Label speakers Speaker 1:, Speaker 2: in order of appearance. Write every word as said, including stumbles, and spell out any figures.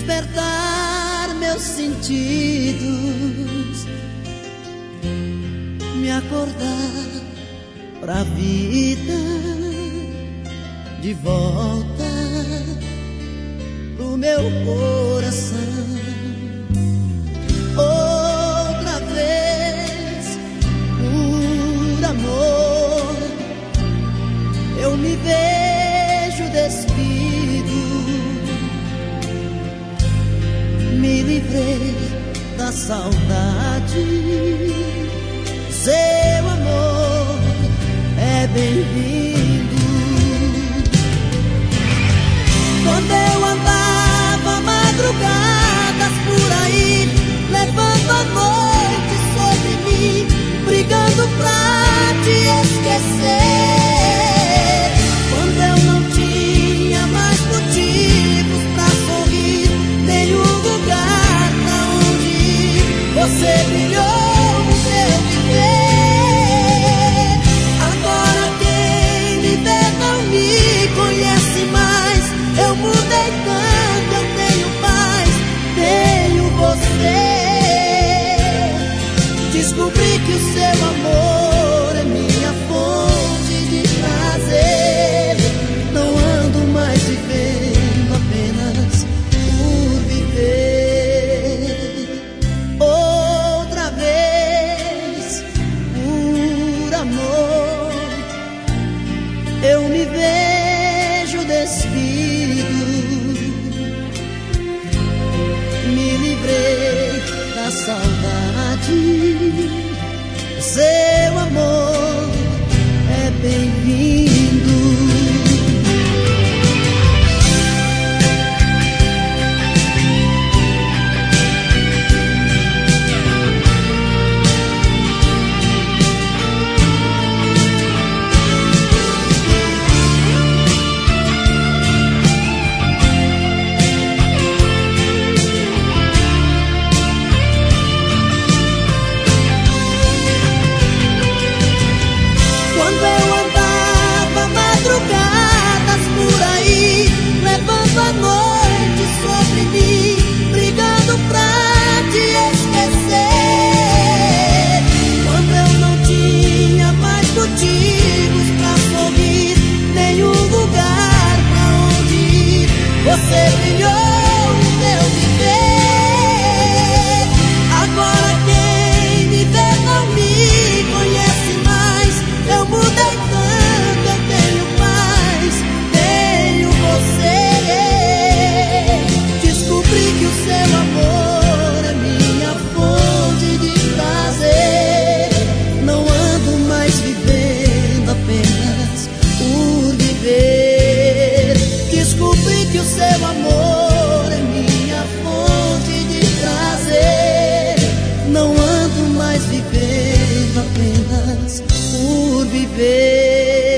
Speaker 1: despertar meus sentidos, me acordar pra vida, de volta pro meu coração. Outra vez, por amor, eu me vejo despido, me livrei da saudade. Seu amor é bem-vindo. Quando eu andava madrugadas por aí, levando a noite sobre mim, brigando pra te esquecer. Quando eu não tinha mais motivos pra sorrir, nenhum lugar pra onde ir, você brilhou no meu viver. Agora quem me vê não me conhece mais. Eu mudei tanto, eu tenho paz, tenho você. Descobri que o seu amor é minha fonte de prazer. Não ando mais vivendo apenas por viver. Outra vez, por amor, eu me vejo despido, me livrei da saudade. Seu amor é bem-vindo. Quando eu andava madrugadas por aí, levando a noite sobre mim, brigando pra te esquecer. Quando eu não tinha mais motivos pra sorrir, nenhum lugar pra onde ir, você brilhou no meu viver. Agora quem me vê não me conhece mais. Eu mudei tanto, eu tenho paz, tenho você. Descobri que o seu amor é minha fonte de prazer. Não ando mais vivendo apenas por viver. Descobri que o seu amor é minha fonte de prazer. Não ando mais vivendo apenas por viver.